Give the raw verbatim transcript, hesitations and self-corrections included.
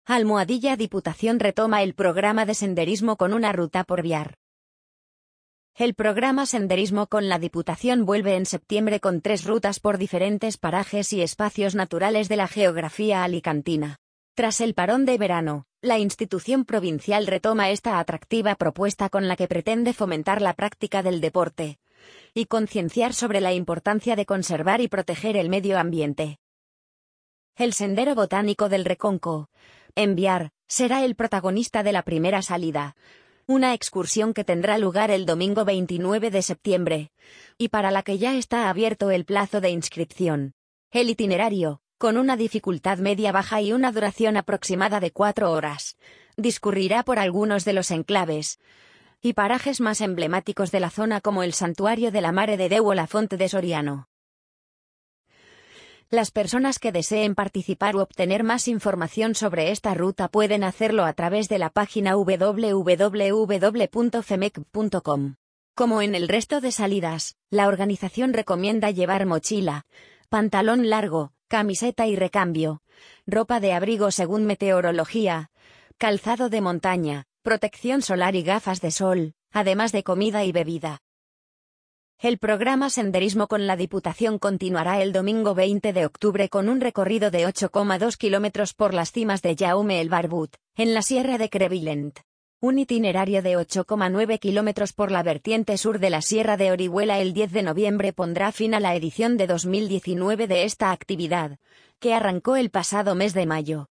Almohadilla Diputación retoma el programa de senderismo con una ruta por viar. El programa Senderismo con la Diputación vuelve en septiembre con tres rutas por diferentes parajes y espacios naturales de la geografía alicantina. Tras el parón de verano, la institución provincial retoma esta atractiva propuesta con la que pretende fomentar la práctica del deporte y concienciar sobre la importancia de conservar y proteger el medio ambiente. El Sendero Botánico del Reconco, en Viar, será el protagonista de la primera salida, una excursión que tendrá lugar el domingo veintinueve de septiembre, y para la que ya está abierto el plazo de inscripción. El itinerario, con una dificultad media-baja y una duración aproximada de cuatro horas, discurrirá por algunos de los enclaves y parajes más emblemáticos de la zona como el Santuario de la Mare de Déu o la Font de Soriano. Las personas que deseen participar u obtener más información sobre esta ruta pueden hacerlo a través de la página doble u doble u doble u punto femec punto com. Como en el resto de salidas, la organización recomienda llevar mochila, pantalón largo, camiseta y recambio, ropa de abrigo según meteorología, calzado de montaña, protección solar y gafas de sol, además de comida y bebida. El programa Senderismo con la Diputación continuará el domingo veinte de octubre con un recorrido de ocho coma dos kilómetros por las cimas de Jaume el Barbut, en la Sierra de Crevillent. Un itinerario de ocho coma nueve kilómetros por la vertiente sur de la Sierra de Orihuela el diez de noviembre pondrá fin a la edición de dos mil diecinueve de esta actividad, que arrancó el pasado mes de mayo.